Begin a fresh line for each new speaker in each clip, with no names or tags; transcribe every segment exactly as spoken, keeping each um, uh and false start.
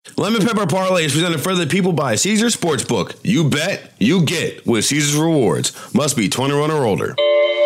Lemon Pepper Parlay is presented for the people by Caesars Sportsbook. You bet, you get with Caesars Rewards. Must be twenty-one or older.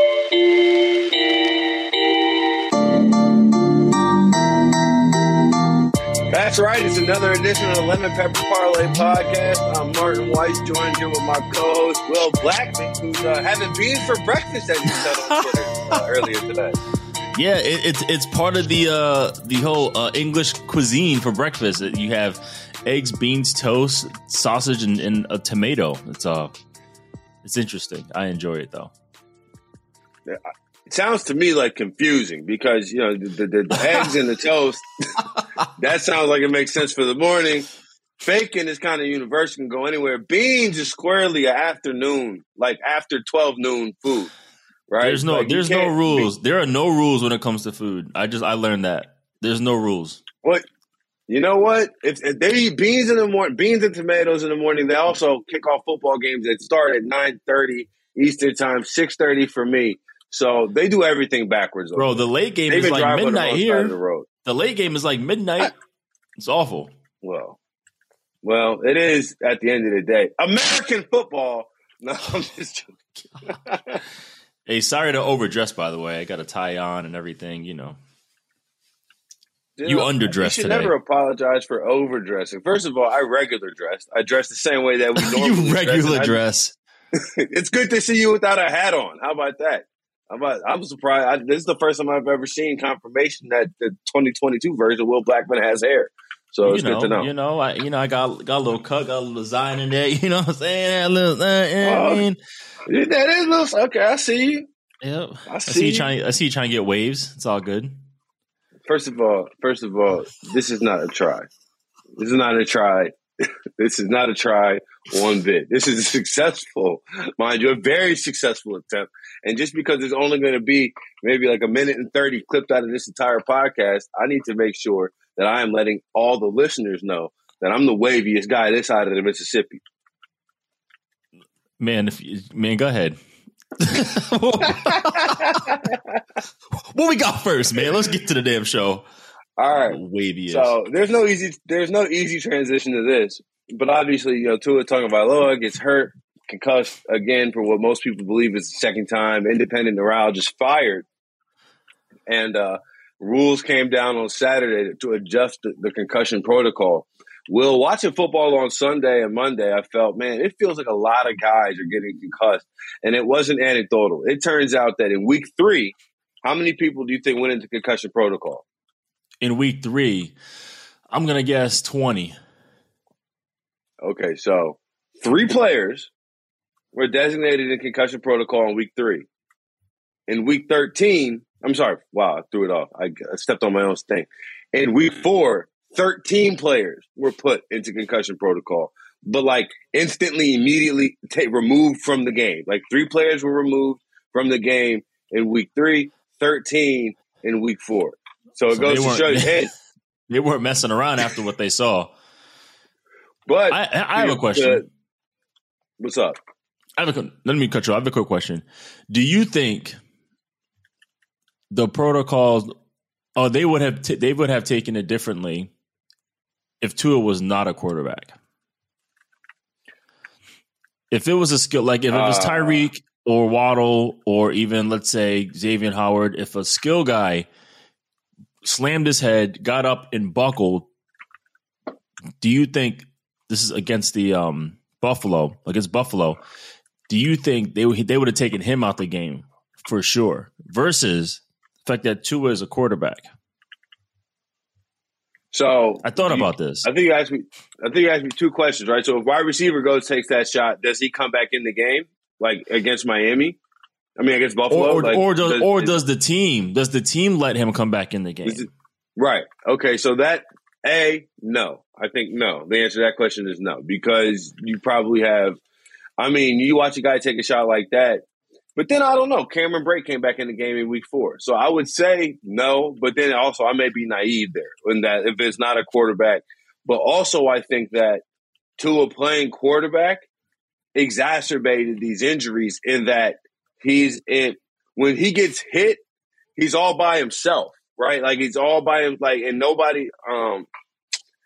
That's right. It's another edition of the Lemon Pepper Parlay podcast. I'm Martin Weiss, joined here with my co-host Will Blackman, who's uh, having beans for breakfast, as you said on Twitter uh, earlier today.
Yeah, it, it's it's part of the uh, the whole uh, English cuisine for breakfast. You have eggs, beans, toast, sausage, and, and a tomato. It's uh, it's interesting. I enjoy it though.
Yeah, it sounds to me like confusing because you know the, the, the eggs and the toast. That sounds like it makes sense for the morning. Bacon is kind of universal, can go anywhere. Beans is squarely an afternoon, like after twelve noon food. Right?
There's no,
like
there's no rules. Be, there are no rules when it comes to food. I just, I learned that there's no rules.
What, you know what? If, if they eat beans in the morning, beans and tomatoes in the morning, they also kick off football games that start at nine thirty Eastern time, six thirty for me. So they do everything backwards.
Bro, the late game is like midnight here.
The,
the late game is like midnight. It's awful.
Well, well, it is at the end of the day. American football. No, I'm just joking.
Hey, sorry to overdress, by the way. I got a tie on and everything, you know.
You,
you
know,
underdressed
You should
today.
never apologize for overdressing. First of all, I regular dressed. I dress the same way that we normally
you regular dress.
dress. It's good to see you without a hat on. How about that? How about, I'm surprised. I, this is the first time I've ever seen confirmation that the twenty twenty-two version of Will Blackman has hair. So
you
it's
know,
good to know.
You know, I you know I got got a little cut, got a little design in there. You know what I'm saying? A little, uh, you know what I mean?
That is little, okay. I see you.
Yep.
I see,
I see you trying. I see you trying to get waves. It's all good.
First of all, first of all, this is not a try. This is not a try. This is not a try one bit. This is a successful, mind you, a very successful attempt. And just because there's only going to be maybe like a minute and thirty clipped out of this entire podcast, I need to make sure that I am letting all the listeners know that I'm the waviest guy this side of the Mississippi.
Man, if you, man, go ahead. What we got first, man? Let's get to the damn show.
All right,
waviest.
So there's no easy, there's no easy transition to this, but obviously, you know, Tua Tagovailoa gets hurt, concussed again for what most people believe is the second time. Independent neurologist fired, and uh, rules came down on Saturday to adjust the, the concussion protocol. Will, watching football on Sunday and Monday, I felt, man, it feels like a lot of guys are getting concussed, and it wasn't anecdotal. It turns out that in week three, how many people do you think went into concussion protocol?
In week three, I'm going to guess twenty.
Okay, so three players were designated in concussion protocol in week three. In week thirteen, I'm sorry, wow, I threw it off. I, I stepped on my own thing. In week four, thirteen players were put into concussion protocol, but like instantly, immediately t- removed from the game. Like three players were removed from the game in week three, thirteen in week four. So it so goes to show you, hey,
they weren't messing around after what they saw.
But
I, I have a question.
Uh, what's up?
I have a, let me cut you off. I have a quick question. Do you think the protocols, oh, they would have t- they would have taken it differently if Tua was not a quarterback? If it was a skill, like if it was Tyreek or Waddle or even let's say Xavier Howard, if a skill guy slammed his head, got up and buckled, do you think this is against the um, Buffalo, against Buffalo, do you think they they would have taken him out the game for sure versus the fact that Tua is a quarterback?
So
I thought
you,
about this.
I think you asked me I think you asked me two questions, right? So if wide receiver goes takes that shot, does he come back in the game? Like against Miami? I mean, against Buffalo,
or,
like,
or does,
does
or does the team does the team let him come back in the game?
It, right. Okay. So that a no, I think no. The answer to that question is no because you probably have. I mean, you watch a guy take a shot like that, but then I don't know. Cameron Brate came back in the game in week four, so I would say no. But then also, I may be naive there in that if it's not a quarterback. But also, I think that Tua playing quarterback exacerbated these injuries in that. He's in when he gets hit, he's all by himself, right? Like he's all by him, like and nobody. Um,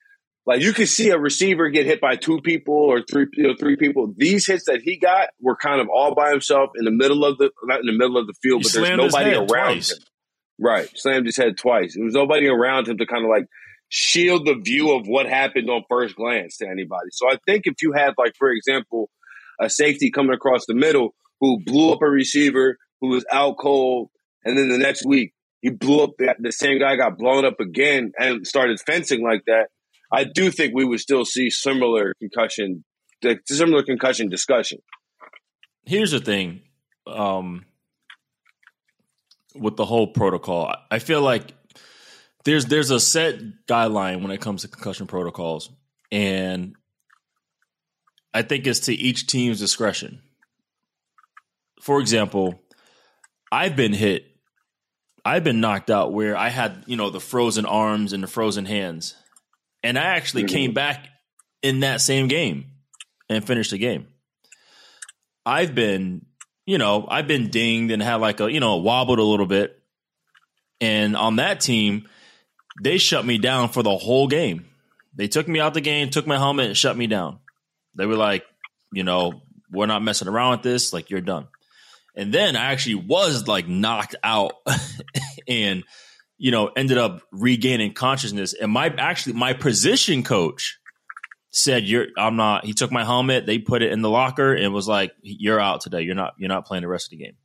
Like you could see a receiver get hit by two people or three, you know, three people. These hits that he got were kind of all by himself in the middle of the not in the middle of the field,
he
but there's nobody around
twice.
him. Right, slammed his head twice. There was nobody around him to kind of like shield the view of what happened on first glance to anybody. So I think if you had, like, for example, a safety coming across the middle who blew up a receiver who was out cold, and then the next week he blew up the, the same guy got blown up again and started fencing like that. I do think we would still see similar concussion, similar concussion discussion.
Here's the thing um, with the whole protocol. I feel like there's there's a set guideline when it comes to concussion protocols, and I think it's to each team's discretion. For example, I've been hit, I've been knocked out where I had, you know, the frozen arms and the frozen hands. And I actually mm-hmm. came back in that same game and finished the game. I've been, you know, I've been dinged and had like a, you know, wobbled a little bit. And on that team, they shut me down for the whole game. They took me out the game, took my helmet, and shut me down. They were like, you know, we're not messing around with this. Like, you're done. And then I actually was like knocked out and, you know, ended up regaining consciousness. And my actually my position coach said, "You're I'm not." He took my helmet, they put it in the locker, and was like, "You're out today. You're not. You're not playing the rest of the game."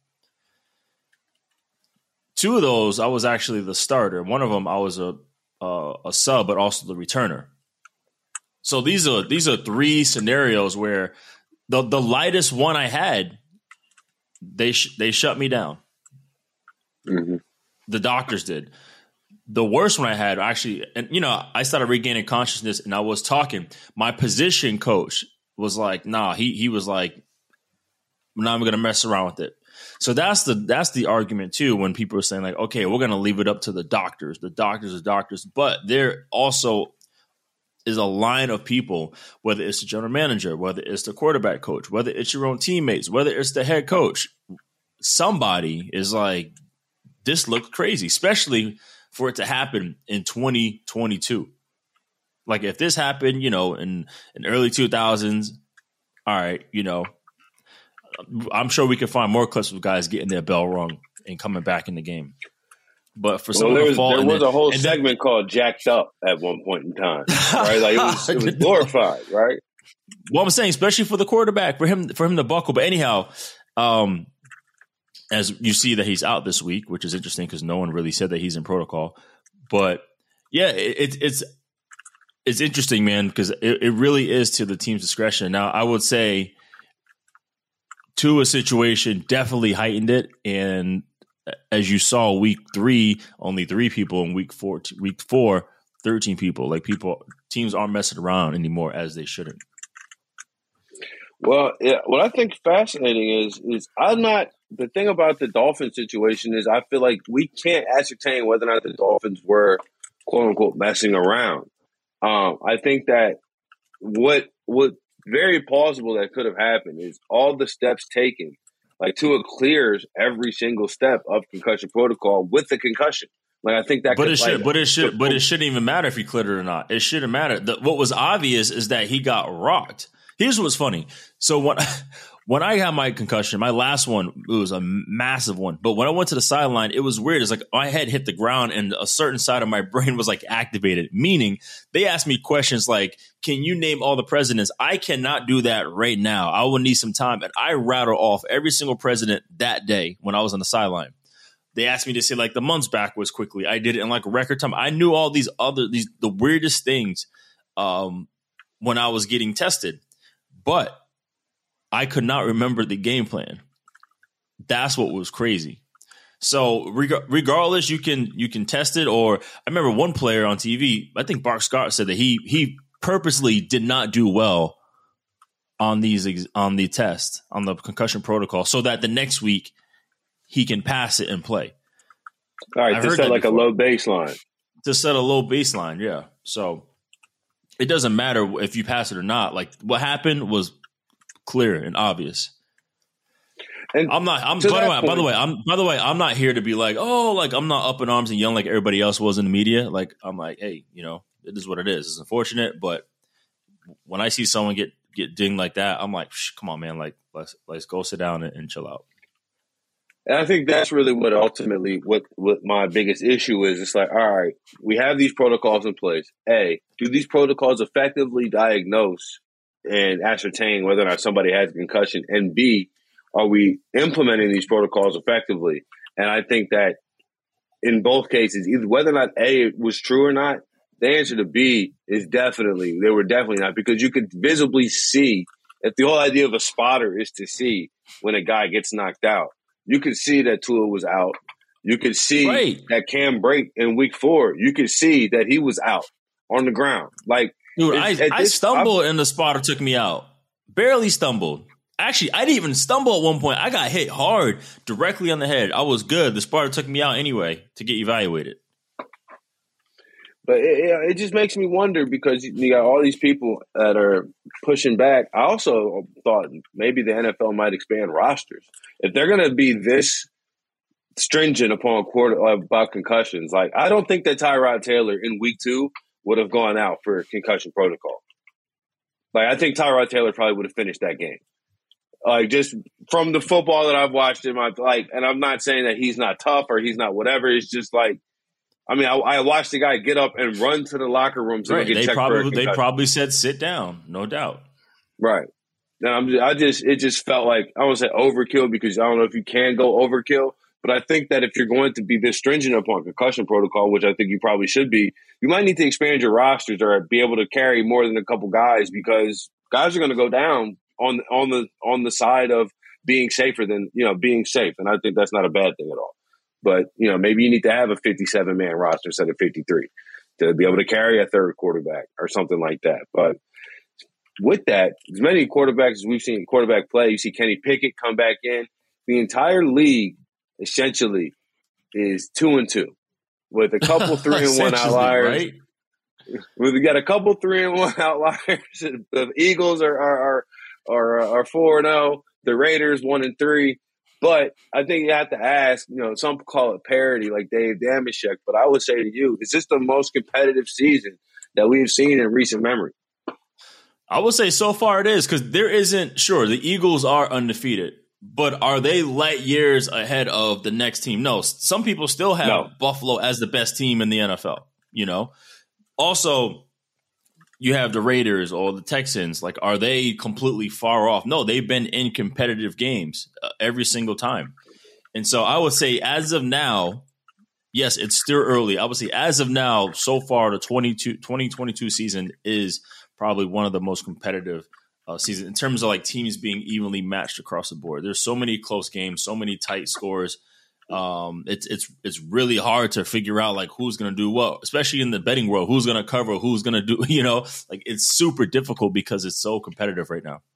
Two of those, I was actually the starter. One of them, I was a a, a sub, but also the returner. So these are these are three scenarios where the the lightest one I had, they sh- they shut me down.
Mm-hmm.
The doctors did. The worst one I had actually, and you know, I started regaining consciousness, and I was talking. My position coach was like, "Nah." He he was like, "I'm not going to mess around with it." So that's the that's the argument too. When people are saying like, "Okay, we're going to leave it up to the doctors. The doctors are doctors," but there also is a line of people, whether it's the general manager, whether it's the quarterback coach, whether it's your own teammates, whether it's the head coach. Somebody is like, this looks crazy, especially for it to happen in twenty twenty-two. Like if this happened, you know, in, in early two thousands, all right, you know, I'm sure we could find more clips of guys getting their bell rung and coming back in the game. But for
well, there was,
fall
there was
then,
a whole segment then, called Jacked Up at one point in time, right? Like it was, it was glorified, right?
Well, I'm saying, especially for the quarterback, for him, for him to buckle. But anyhow, um, as you see that he's out this week, which is interesting because no one really said that he's in protocol. But yeah, it, it's it's interesting, man, because it, it really is to the team's discretion. Now, I would say Tua's situation definitely heightened it, and as you saw, week three, only three people. In week four, week four, thirteen people. Like people, teams aren't messing around anymore as they shouldn't.
Well, yeah, what I think fascinating is is I'm not. The thing about the Dolphins situation is I feel like we can't ascertain whether or not the Dolphins were quote unquote messing around. Um, I think that what what very plausible that could have happened is all the steps taken. Like Tua clears every single step of concussion protocol with the concussion. Like I think that,
but
could,
it should,
like,
but it should, but it shouldn't even matter if he cleared it or not. It shouldn't matter. The, what was obvious is that he got rocked. Here's what's funny. So when when I had my concussion, my last one, it was a massive one. But when I went to the sideline, it was weird. It's like my head hit the ground and a certain side of my brain was like activated. Meaning they asked me questions like, "Can you name all the presidents?" I cannot do that right now. I will need some time. And I rattle off every single president that day when I was on the sideline. They asked me to say like the months backwards quickly. I did it in like record time. I knew all these other these the weirdest things um, when I was getting tested. But I could not remember the game plan. That's what was crazy. So reg- regardless, you can you can test it. Or I remember one player on T V, I think Bart Scott said that he he purposely did not do well on these on the test on the concussion protocol, so that the next week he can pass it and play.
All right, to set like before. a low baseline.
To set a low baseline, yeah. So it doesn't matter if you pass it or not. Like what happened was clear and obvious. And I'm not. I'm by the way. Point, by the way, I'm by the way. I'm not here to be like, oh, like I'm not up in arms and yelling like everybody else was in the media. Like I'm like, hey, you know, it is what it is. It's unfortunate, but when I see someone get get dinged like that, I'm like, come on, man, like let's let's go sit down and, and chill out.
And I think that's really what ultimately what, what my biggest issue is. It's like, all right, we have these protocols in place. A, do these protocols effectively diagnose and ascertain whether or not somebody has a concussion? And B, are we implementing these protocols effectively? And I think that in both cases, either whether or not A, it was true or not, the answer to B is definitely, they were definitely not, because you could visibly see, if the whole idea of a spotter is to see when a guy gets knocked out, you could see that Tua was out. You could see
right.
that Cam Brake in week four, you could see that he was out on the ground. Like,
dude, I, I
this,
stumbled
I'm,
and the spotter took me out. Barely stumbled. Actually, I didn't even stumble at one point. I got hit hard directly on the head. I was good. The spotter took me out anyway to get evaluated.
But it, it just makes me wonder, because you got all these people that are pushing back. I also thought maybe the N F L might expand rosters. If they're going to be this stringent upon quarter about concussions, like I don't think that Tyrod Taylor in week two would have gone out for concussion protocol. Like I think Tyrod Taylor probably would have finished that game. Like just from the football that I've watched in my like, and I'm not saying that he's not tough or he's not whatever. It's just like, I mean, I, I watched the guy get up and run to the locker room to
right.
get
they
checked
probably,
for a
They probably said sit down, no doubt.
Right. And I'm just, I just, it just felt like, I won't say overkill, because I don't know if you can go overkill, but I think that if you're going to be this stringent upon concussion protocol, which I think you probably should be, you might need to expand your rosters or be able to carry more than a couple guys, because guys are going to go down on on the on the side of being safer than, you know, being safe. And I think that's not a bad thing at all. But, you know, maybe you need to have a fifty-seven man roster instead of fifty-three to be able to carry a third quarterback or something like that. But with that, as many quarterbacks as we've seen quarterback play, you see Kenny Pickett come back in. The entire league essentially is two and two with a couple three and one outliers.
Right?
We've got a couple three and one outliers. The Eagles are are are are four and zero. The Raiders one and three. But I think you have to ask, you know, some call it parity like Dave Dameshek, but I would say to you, is this the most competitive season that we've seen in recent memory?
I would say so far it is, because there isn't, sure, the Eagles are undefeated, but are they light years ahead of the next team? No, some people still have no. Buffalo as the best team in the N F L, you know? Also, you have the Raiders or the Texans. Like, are they completely far off? No, they've been in competitive games uh, every single time. And so I would say as of now, yes, it's still early. I would say as of now, so far, the twenty twenty-two season is probably one of the most competitive uh, seasons in terms of like teams being evenly matched across the board. There's so many close games, so many tight scores. Um, it's it's it's really hard to figure out like who's going to do what, especially in the betting world. Who's going to cover? Who's going to do? You know, like it's super difficult because it's so competitive right now.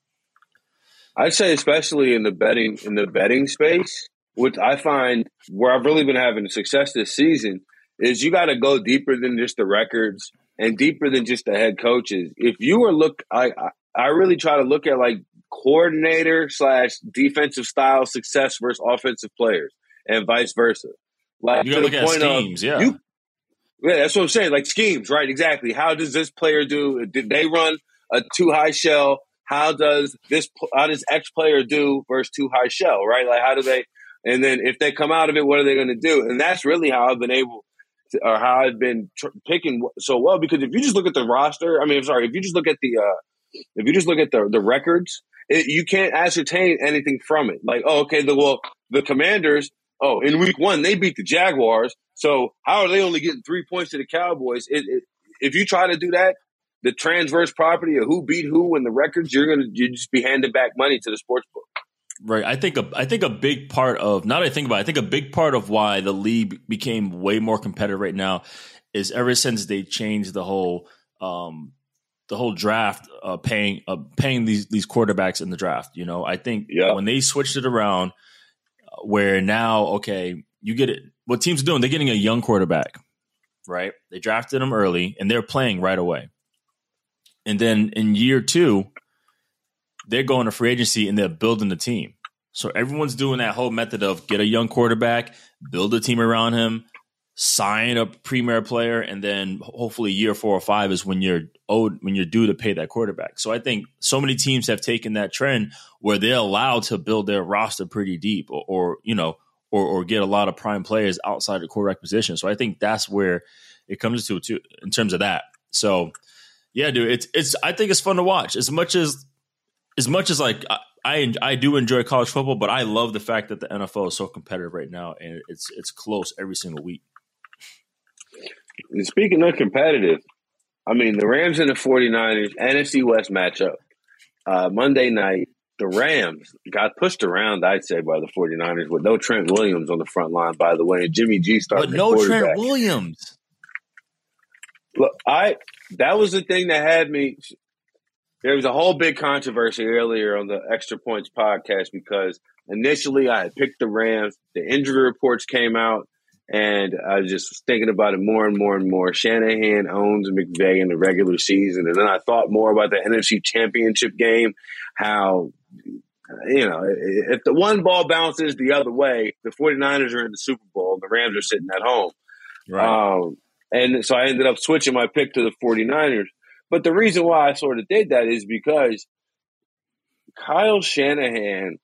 I'd say, especially in the betting in the betting space, which I find where I've really been having success this season, is you got to go deeper than just the records and deeper than just the head coaches. If you were look, I I really try to look at like coordinator slash defensive style success versus offensive players. And vice versa. Like,
you gotta look at schemes,
of,
yeah.
You, yeah, that's what I'm saying. Like schemes, right? Exactly. How does this player do? Did they run a too high shell? How does this? How does X player do versus too high shell? Right? Like how do they? And then if they come out of it, what are they going to do? And that's really how I've been able, to, or how I've been tr- picking so well. Because if you just look at the roster, I mean, I'm sorry, if you just look at the, uh, if you just look at the the records, it, you can't ascertain anything from it. Like, oh, okay, the well, the Commanders. Oh, in week one, they beat the Jaguars. So how are they only getting three points to the Cowboys? It, it, if you try to do that, the transverse property of who beat who in the records, you're going to you just be handing back money to the sports book.
Right. I think a, I think a big part of, now that I think about it, I think a big part of why the league became way more competitive right now is ever since they changed the whole um, the whole draft, uh, paying uh, paying these these quarterbacks in the draft. You know, I think
yeah.
when they switched it around, where now, okay, you get it. What teams are doing, they're getting a young quarterback, right? They drafted him early, and they're playing right away. And then in year two, they're going to free agency, and they're building the team. So everyone's doing that whole method of get a young quarterback, build a team around him, sign a premier player, and then hopefully year four or five is when you're owed, when you're due to pay that quarterback. So I think so many teams have taken that trend where they're allowed to build their roster pretty deep, or, or you know, or, or get a lot of prime players outside the quarterback position. So I think that's where it comes to, to in terms of that. So yeah, dude, it's it's. I think it's fun to watch as much as as much as like. I, I I do enjoy college football, but I love the fact that the N F L is so competitive right now, and it's it's close every single week.
And speaking of competitive, I mean, the Rams and the 49ers, N F C West matchup, uh, Monday night, the Rams got pushed around, I'd say, by the 49ers with no Trent Williams on the front line, by the way, and Jimmy G started
But no Trent Williams.
Look, I that was the thing that had me – there was a whole big controversy earlier on the Extra Points podcast because initially I had picked the Rams. The injury reports came out, and I was just thinking about it more and more and more. Shanahan owns McVay in the regular season, and then I thought more about the N F C Championship game, how, you know, if the one ball bounces the other way, the 49ers are in the Super Bowl, and the Rams are sitting at home.
Right.
Um, and so I ended up switching my pick to the 49ers. But the reason why I sort of did that is because Kyle Shanahan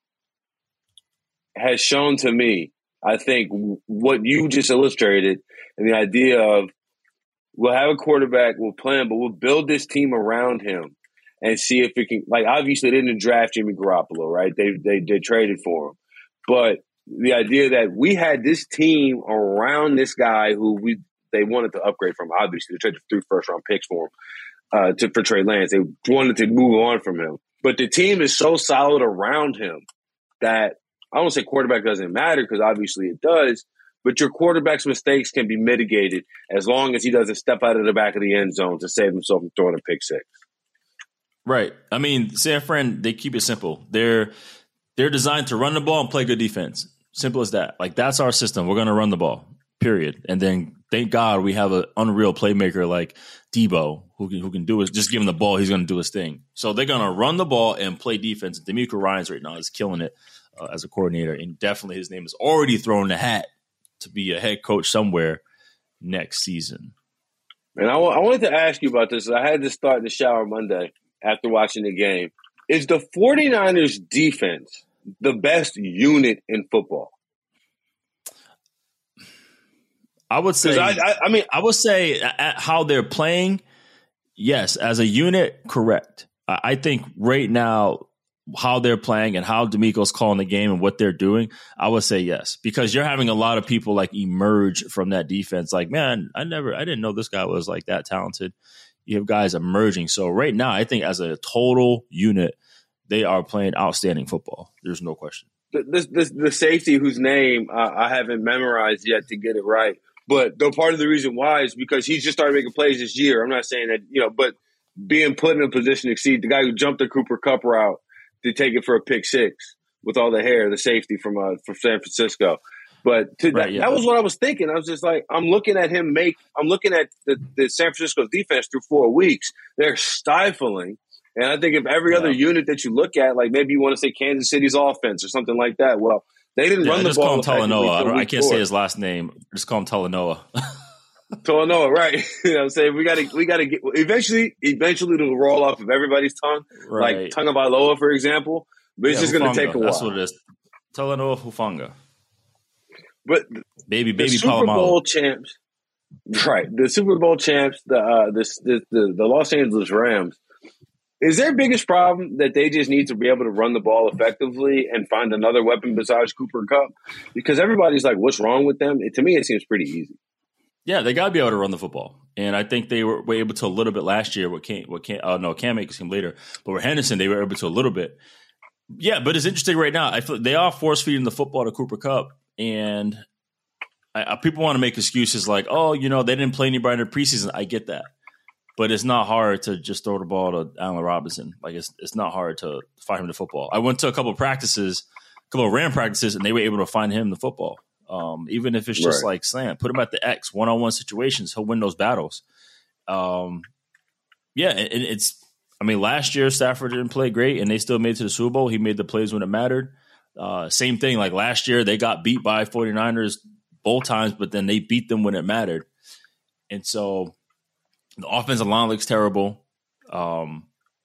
has shown to me, I think, what you just illustrated, and the idea of we'll have a quarterback, we'll play him, but we'll build this team around him and see if it can. Like, obviously, they didn't draft Jimmy Garoppolo, right? They they they traded for him, but the idea that we had this team around this guy who we they wanted to upgrade from. Obviously, they traded three first round picks for him. Uh, to for Trey Lance. They wanted to move on from him. But the team is so solid around him that I don't say quarterback doesn't matter because obviously it does, but your quarterback's mistakes can be mitigated as long as he doesn't step out of the back of the end zone to save himself from throwing a pick six.
Right. I mean, San Fran, they keep it simple. They're they're designed to run the ball and play good defense. Simple as that. Like, that's our system. We're going to run the ball, period. And then thank God we have an unreal playmaker like Debo who can, who can do it. Just give him the ball, he's going to do his thing. So they're going to run the ball and play defense. D'Amico Ryans right now is killing it uh, as a coordinator, and definitely his name is already thrown the hat to be a head coach somewhere next season.
And I, w- I wanted to ask you about this. I had to start the shower Monday after watching the game. Is the 49ers defense the best unit in football?
I would say,
I, I, I mean,
I would say at how they're playing, yes, as a unit, correct. I, I think right now, how they're playing and how D'Amico's calling the game and what they're doing, I would say yes, because you're having a lot of people like emerge from that defense. Like, man, I never, I didn't know this guy was like that talented. You have guys emerging. So right now, I think as a total unit, they are playing outstanding football. There's no question.
The, the, the, the safety whose name uh, I haven't memorized yet to get it right. But the part of the reason why is because he's just started making plays this year. I'm not saying that, you know, but being put in a position to exceed the guy who jumped the Cooper Kupp route to take it for a pick six with all the hair, the safety from uh, from San Francisco. But to,
right,
that,
yeah.
that was what I was thinking. I was just like, I'm looking at him make, I'm looking at the, the San Francisco defense through four weeks. They're stifling. And I think if every yeah. other unit that you look at, like maybe you want to say Kansas City's offense or something like that, well, they didn't
yeah,
run the
just
ball.
Just call him Talanoa. I, don't, I can't
four.
say his last name. Just call him Talanoa.
Talanoa, right? You know what I'm saying? We got to, we got to get eventually, eventually it'll roll off of everybody's tongue,
right.
like Tagovailoa, for example. But it's
yeah,
just going to take a while.
That's what it is. Talanoa Hufanga.
But
baby, baby,
the Super
Palomalo.
Bowl champs, right? The Super Bowl champs, the uh, the, the the the Los Angeles Rams. Is their biggest problem that they just need to be able to run the ball effectively and find another weapon besides Cooper Kupp? Because everybody's like, what's wrong with them? It, to me, it seems pretty easy.
Yeah, they got to be able to run the football. And I think they were, were able to a little bit last year. What can't, what can't, oh, no, Cam Akers came later. But with Henderson, they were able to a little bit. Yeah, but it's interesting right now. I feel they are force feeding the football to Cooper Kupp. And I, I, people want to make excuses like, oh, you know, they didn't play anybody in the preseason. I get that. But it's not hard to just throw the ball to Allen Robinson. Like, it's it's not hard to find him the football. I went to a couple of practices, a couple of Ram practices, and they were able to find him the football. Um, even if it's just
right.
like slant, put him at the X, one-on-one situations, he'll win those battles. Um, yeah, it, it's – I mean, last year Stafford didn't play great, and they still made it to the Super Bowl. He made the plays when it mattered. Uh, same thing, like last year they got beat by 49ers both times, but then they beat them when it mattered. And so the offensive line looks terrible. Um,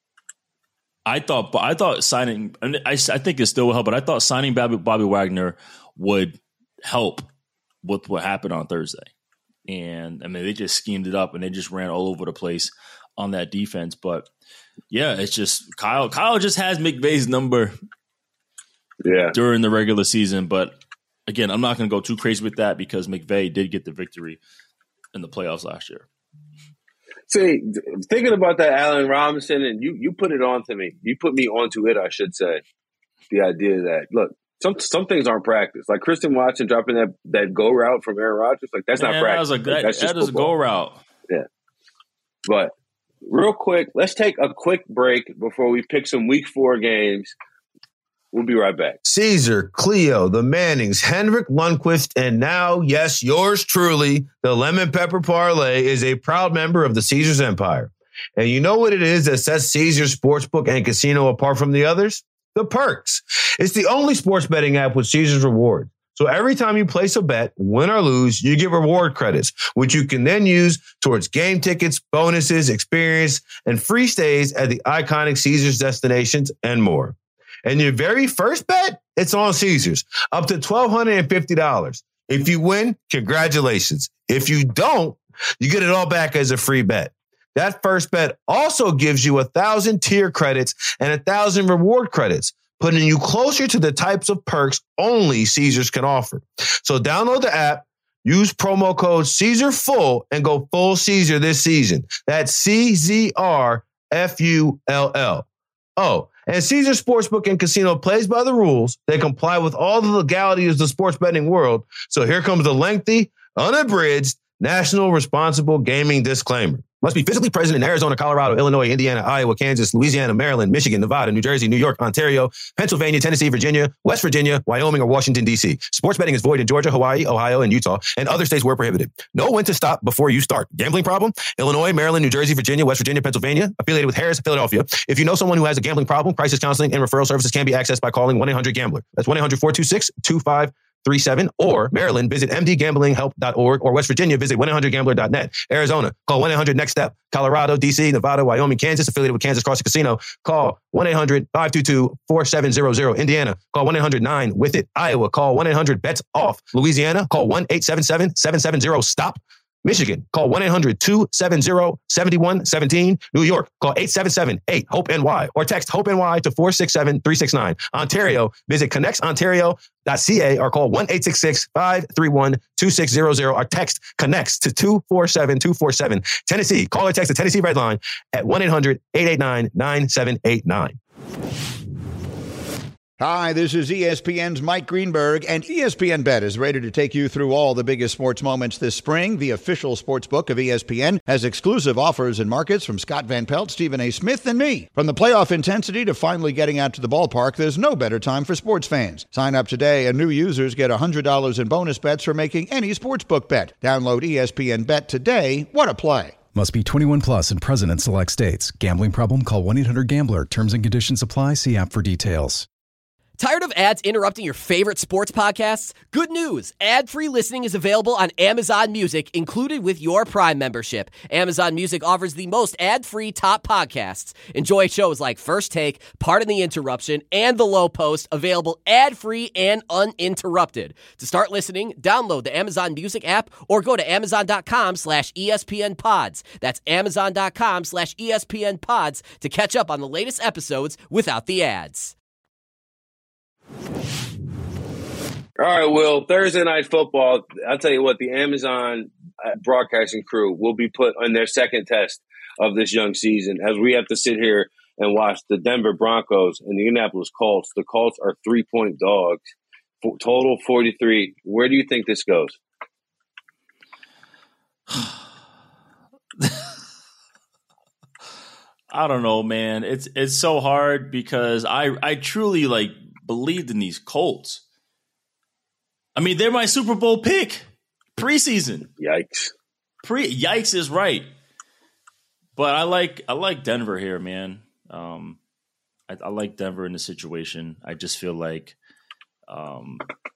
I thought, but I thought signing, I, I think it still will help, but I thought signing Bobby, Bobby Wagner would help with what happened on Thursday. And I mean, they just schemed it up and they just ran all over the place on that defense. But yeah, it's just Kyle. Kyle just has McVay's number. Yeah. During the regular season, but again, I'm not going to go too crazy with that because McVay did get the victory in the playoffs last year.
See, thinking about that Allen Robinson, and you you put it on to me. You put me onto it, I should say. The idea that, look, some some things aren't practice. Like Christian Watson dropping that, that go route from Aaron Rodgers, like that's Man, not practice.
That, was a,
like,
that's that is a go route.
Yeah. But real quick, let's take a quick break before we pick some week four games. We'll be right back.
Caesar, Cleo, the Mannings, Henrik Lundqvist, and now, yes, yours truly, the Lemon Pepper Parlay is a proud member of the Caesars Empire. And you know what it is that sets Caesars Sportsbook and Casino apart from the others? The perks. It's the only sports betting app with Caesars Rewards. So every time you place a bet, win or lose, you get reward credits, which you can then use towards game tickets, bonuses, experience, and free stays at the iconic Caesars destinations and more. And your very first bet, it's on Caesars, up to one thousand two hundred fifty dollars. If you win, congratulations. If you don't, you get it all back as a free bet. That first bet also gives you one thousand tier credits and one thousand reward credits, putting you closer to the types of perks only Caesars can offer. So download the app, use promo code CaesarFull, and go full Caesar this season. That's C Z R F U L L. Oh, and Caesar Sportsbook and Casino plays by the rules. They comply with all the legalities of the sports betting world. So here comes the lengthy, unabridged, national responsible gaming disclaimer. Must be physically present in Arizona, Colorado, Illinois, Indiana, Iowa, Kansas, Louisiana, Maryland, Michigan, Nevada, New Jersey, New York, Ontario, Pennsylvania, Tennessee, Virginia, West Virginia, Wyoming, or Washington, D C. Sports betting is void in Georgia, Hawaii, Ohio, and Utah, and other states where prohibited. Know when to stop before you start. Gambling problem? Illinois, Maryland, New Jersey, Virginia, West Virginia, Pennsylvania, affiliated with Harris, Philadelphia. If you know someone who has a gambling problem, crisis counseling and referral services can be accessed by calling one eight hundred gambler. That's one eight hundred four two six two five three seven, or Maryland, visit m d gambling help dot org, or West Virginia, visit one eight hundred gambler dot net. Arizona, call one eight hundred next step. Colorado, D C, Nevada, Wyoming, Kansas, affiliated with Kansas Crossing Casino, call one eight hundred five two two four seven zero zero. Indiana, call one eight hundred nine with it. Iowa, call one eight hundred bets off. Louisiana, call one eight seven seven seven seven zero stop. Michigan, call one eight hundred two seven zero seven one one seven. New York, call eight seven seven eight hope N Y or text HOPE-NY to four six seven three six nine. Ontario, visit connects ontario dot c a or call one eight six six five three one two six zero zero or text CONNECTS to two four seven two four seven. Tennessee, call or text the Tennessee Red Line at one eight hundred eight eight nine nine seven eight nine.
Hi, this is E S P N's Mike Greenberg, and E S P N Bet is ready to take you through all the biggest sports moments this spring. The official sports book of E S P N has exclusive offers and markets from Scott Van Pelt, Stephen A. Smith, and me. From the playoff intensity to finally getting out to the ballpark, there's no better time for sports fans. Sign up today, and new users get one hundred dollars in bonus bets for making any sportsbook bet. Download E S P N Bet today. What a play.
Must be twenty-one plus and present in select states. Gambling problem? Call one eight hundred gambler. Terms and conditions apply. See app for details.
Tired of ads interrupting your favorite sports podcasts? Good news! Ad-free listening is available on Amazon Music, included with your Prime membership. Amazon Music offers the most ad-free top podcasts. Enjoy shows like First Take, Pardon the Interruption, and The Low Post, available ad-free and uninterrupted. To start listening, download the Amazon Music app or go to amazon.com slash ESPN pods. That's amazon.com slash ESPN pods to catch up on the latest episodes without the ads.
All right, Will, Thursday Night Football, I'll tell you what, the Amazon broadcasting crew will be put on their second test of this young season as we have to sit here and watch the Denver Broncos and the Indianapolis Colts. The Colts are three-point dogs, total forty-three. Where do you think this goes?
I don't know, man. It's it's so hard because I I truly, like, believed in these Colts. I mean, they're my Super Bowl pick preseason.
Yikes.
Pre yikes is right. But I like I like Denver here, man. Um, I, I like Denver in the situation. I just feel like um,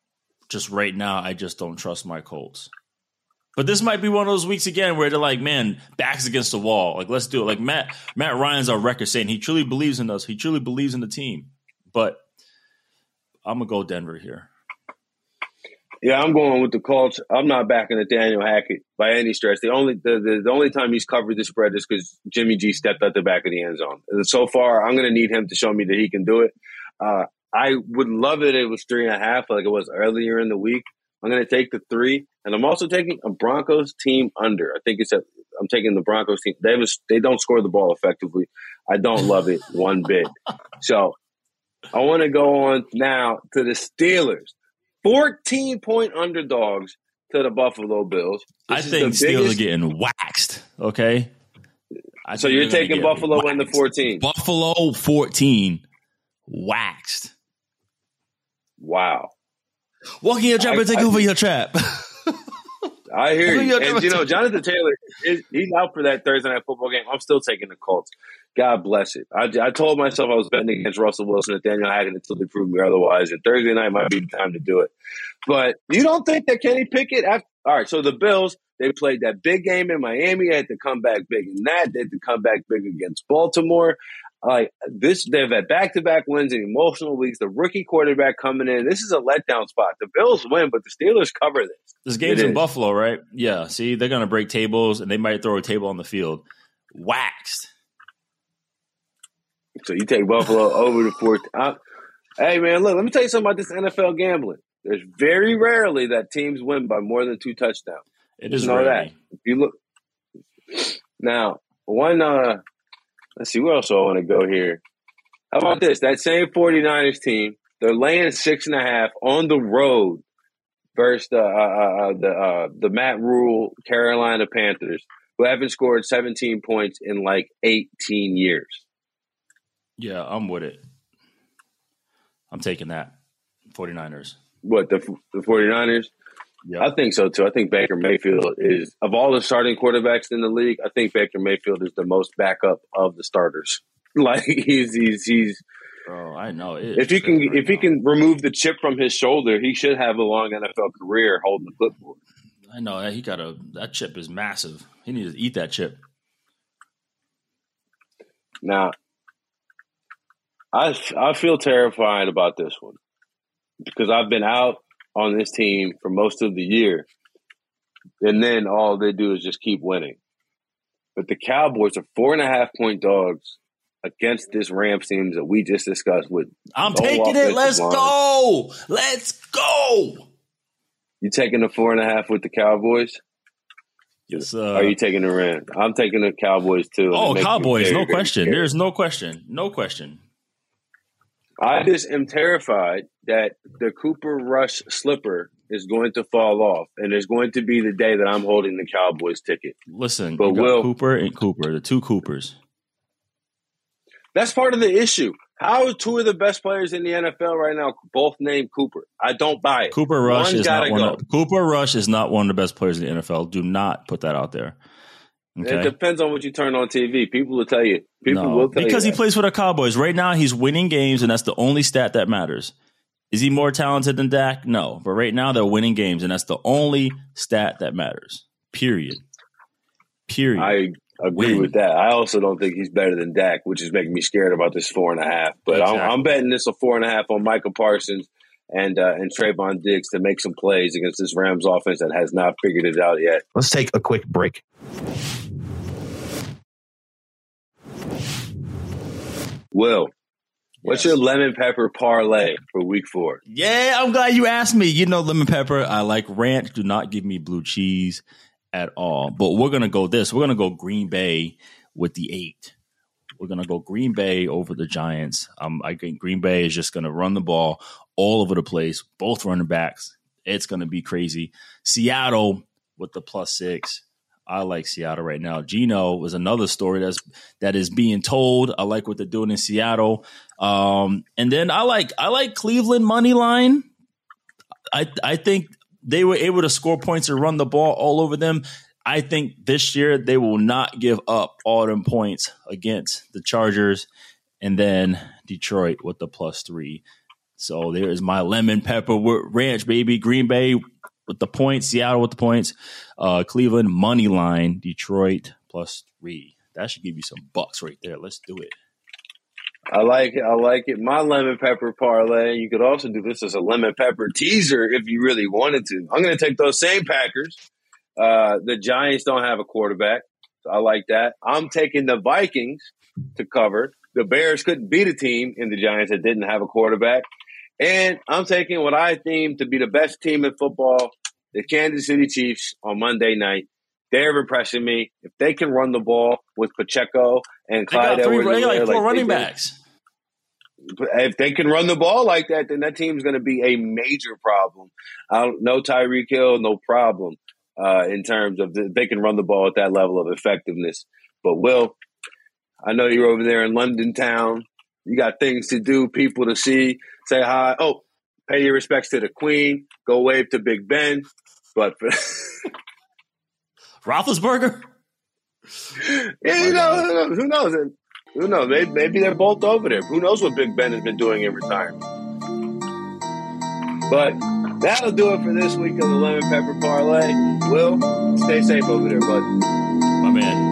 just right now, I just don't trust my Colts. But this might be one of those weeks again where they're like, man, backs against the wall. Like, let's do it. Like Matt Matt Ryan's our record saying he truly believes in us. He truly believes in the team. But I'm going to go Denver here.
Yeah, I'm going with the Colts. I'm not backing Nathaniel Hackett by any stretch. The only the, the, the only time he's covered the spread is because Jimmy G stepped at the back of the end zone. And so far, I'm going to need him to show me that he can do it. Uh, I would love it if it was three and a half like it was earlier in the week. I'm going to take the three, and I'm also taking a Broncos team under. I think it's a, I'm taking the Broncos team. They was, they don't score the ball effectively. I don't love it one bit. So I want to go on now to the Steelers. fourteen-point underdogs to the Buffalo Bills.
This I think the Steelers biggest... are getting waxed, okay? I
so you're taking Buffalo in the fourteen.
Buffalo fourteen, waxed.
Wow.
Walk in your trap and take I, over your trap.
I hear you. And, you know, Jonathan Taylor, is, he's out for that Thursday night football game. I'm still taking the Colts. God bless it. I, I told myself I was betting against Russell Wilson and Nathaniel Hackett until they proved me otherwise. And Thursday night might be the time to do it. But you don't think that Kenny Pickett after, – all right, so the Bills, they played that big game in Miami. They had to come back big in that. They had to come back big against Baltimore. Like this, they've had back-to-back wins in emotional weeks. The rookie quarterback coming in. This is a letdown spot. The Bills win, but the Steelers cover this.
This game's in Buffalo, right? Yeah. See, they're going to break tables, and they might throw a table on the field. Waxed.
So you take Buffalo over the fourth. Uh, hey, man, look, let me tell you something about this N F L gambling. There's very rarely that teams win by more than two touchdowns.
It is
you know
rarely.
that. If you look now, one. Uh, let's see, where else do I want to go here? How about this? That same 49ers team, they're laying six and a half on the road versus the uh, uh, the uh, the Matt Rule Carolina Panthers, who haven't scored seventeen points in like eighteen years.
Yeah, I'm with it. I'm taking that. 49ers.
What, the, the 49ers?
Yeah.
I think so, too. I think Baker Mayfield is, of all the starting quarterbacks in the league, I think Baker Mayfield is the most backup of the starters. Like, he's, he's, he's,
Bro, I know. It
if he can,
right
if
now.
he can remove the chip from his shoulder, he should have a long N F L career holding the clipboard.
I know. He got a, that chip is massive. He needs to eat that chip.
Now, I, I feel terrified about this one because I've been out on this team for most of the year, and then all they do is just keep winning. But the Cowboys are four and a half point dogs against this Rams team that we just discussed with.
I'm taking it. Let's line. go. Let's go.
You taking the four and a half with the Cowboys?
Yes. Uh,
Are you taking the Rams? I'm taking the Cowboys too.
Oh, Cowboys, no question. There's no question. No question.
I just am terrified that the Cooper Rush slipper is going to fall off, and it's going to be the day that I'm holding the Cowboys ticket.
Listen,
but
you got
Will,
Cooper and Cooper, the two Coopers.
That's part of the issue. How are two of the best players in the N F L right now both named Cooper? I don't buy it.
Cooper Rush
One's
is not one.
Go.
Of, Cooper Rush is not one of the best players in the N F L. Do not put that out there. Okay?
It depends on what you turn on T V. People will tell you. People
no,
will tell
because
you
he plays for the Cowboys right now. He's winning games, and that's the only stat that matters. Is he more talented than Dak? No, but right now they're winning games, and that's the only stat that matters. Period. Period.
I agree
Win.
with that. I also don't think he's better than Dak, which is making me scared about this four and a half. But exactly. I'm, I'm betting this a four and a half on Micah Parsons and uh, and Trayvon Diggs to make some plays against this Rams offense that has not figured it out yet.
Let's take a quick break.
Will, what's yes. your lemon pepper parlay for week four?
Yeah, I'm glad you asked me. You know, lemon pepper, I like ranch. Do not give me blue cheese at all. But we're going to go this. We're going to go Green Bay with the eight. We're going to go Green Bay over the Giants. Um, I think Green Bay is just going to run the ball all over the place, both running backs. It's going to be crazy. Seattle with the plus six. I like Seattle right now. Geno was another story that's that is being told. I like what they're doing in Seattle. Um, and then I like I like Cleveland money line. I I think they were able to score points and run the ball all over them. I think this year they will not give up all them points against the Chargers. And then Detroit with the plus three. So there is my lemon pepper ranch, baby. Green Bay with the points, Seattle with the points, uh, Cleveland money line, Detroit plus three. That should give you some bucks right there. Let's do it.
I like it. I like it. My lemon pepper parlay. You could also do this as a lemon pepper teaser if you really wanted to. I'm going to take those same Packers. Uh, the Giants don't have a quarterback. So I like that. I'm taking the Vikings to cover. The Bears couldn't beat a team in the Giants that didn't have a quarterback. And I'm taking what I deem to be the best team in football, the Kansas City Chiefs, on Monday night. They're impressing me. If they can run the ball with Pacheco and Clyde
Edwards,
they
like four
like
running
they
backs.
If they can run the ball like that, then that team's going to be a major problem. I don't, no Tyreek Hill, no problem uh, in terms of the, they can run the ball at that level of effectiveness. But Will, I know you're over there in London town. You got things to do, people to see. Say hi. Oh, pay your respects to the Queen. Go wave to Big Ben. But
Roethlisberger?
Yeah, you know, who knows? Who knows? Maybe, maybe they're both over there. Who knows what Big Ben has been doing in retirement? But that'll do it for this week of the Lemon Pepper Parlay. Will, stay safe over there, bud.
My man.